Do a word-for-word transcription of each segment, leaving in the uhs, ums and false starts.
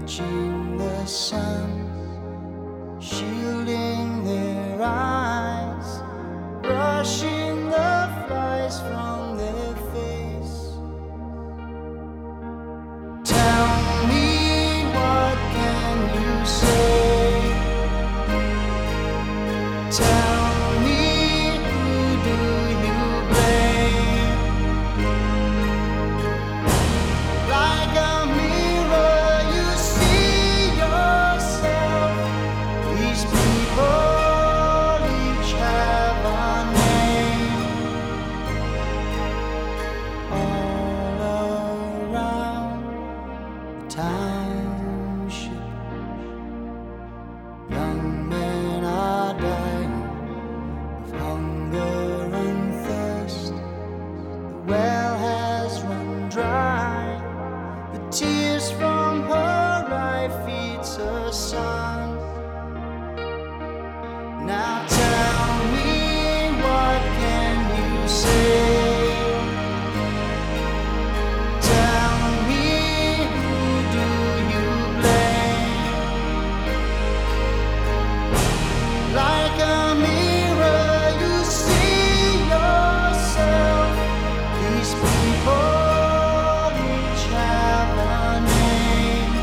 catching the sun, shielding their eyes, brushing the flies from their face. Tell me, what can you say? Tell me, who do you blame? Like a mirror you see yourself. These people each have a name. All around the township, young men are dying of hunger and thirst. The well has run dry. The tears from her eye feeds her son. Now tell me, what can you say? Tell me, who do you blame? Like a mirror you see yourself. These people each have a name.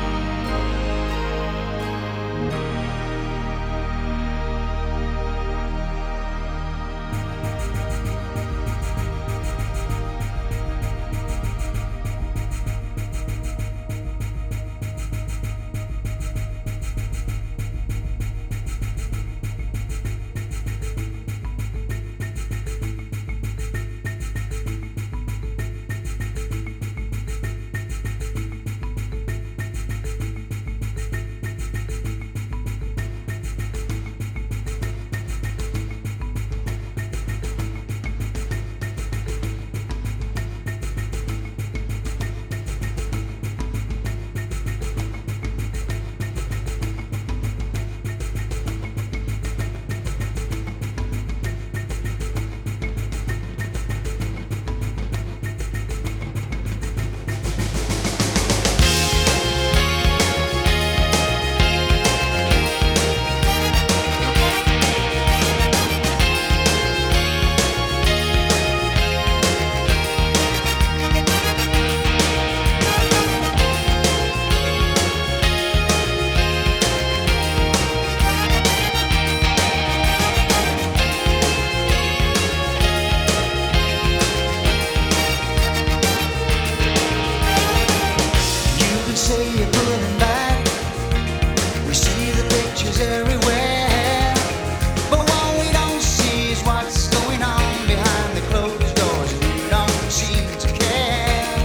Say you're good and bad. We see the pictures everywhere, but what we don't see is what's going on behind the closed doors, and you don't seem to care.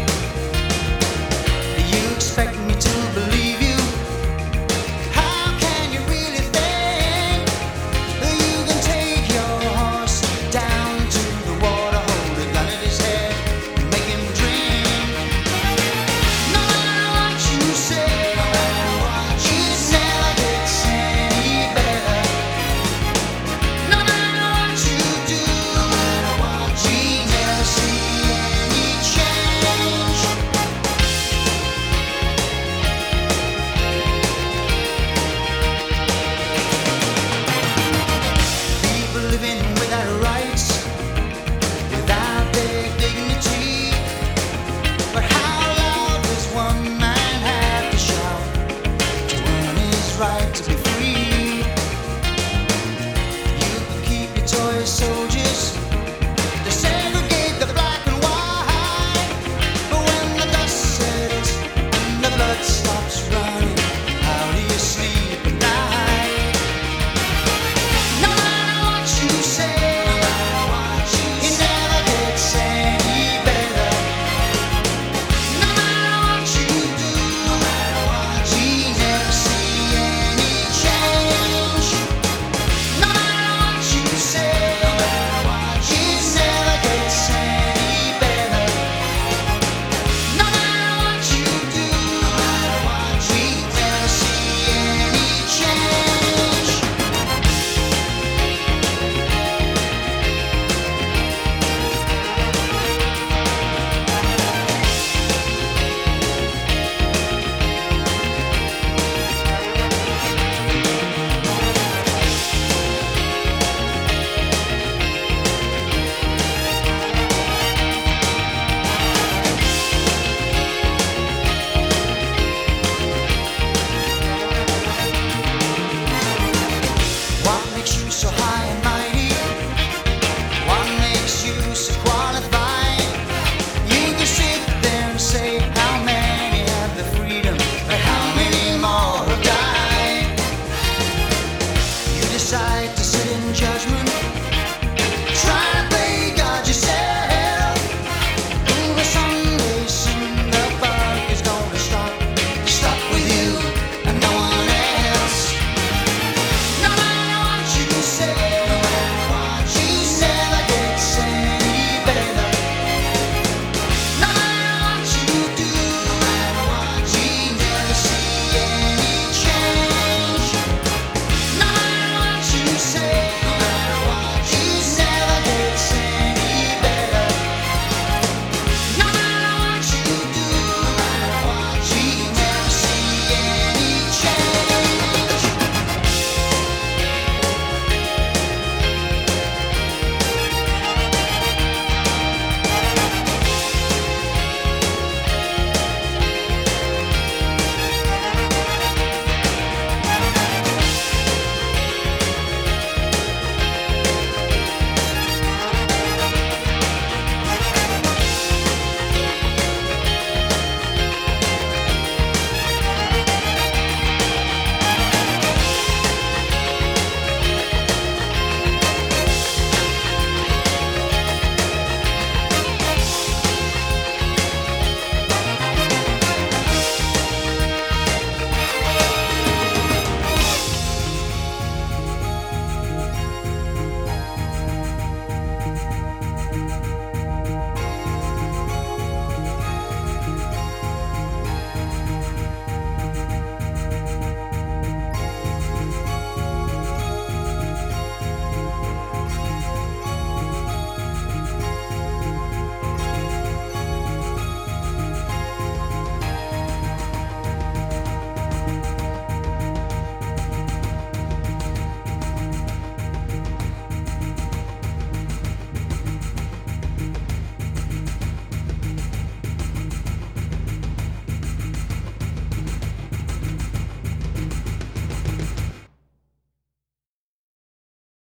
You expect me to believe you? How can you really think that you can take your horse down to the water, hold a gun at his head, and make him drink? You say, no matter what you never gets any better. No matter what you do, no matter what you never see any change. People living without rights, without their dignity. But how loud does one man have to shout to earn his right to be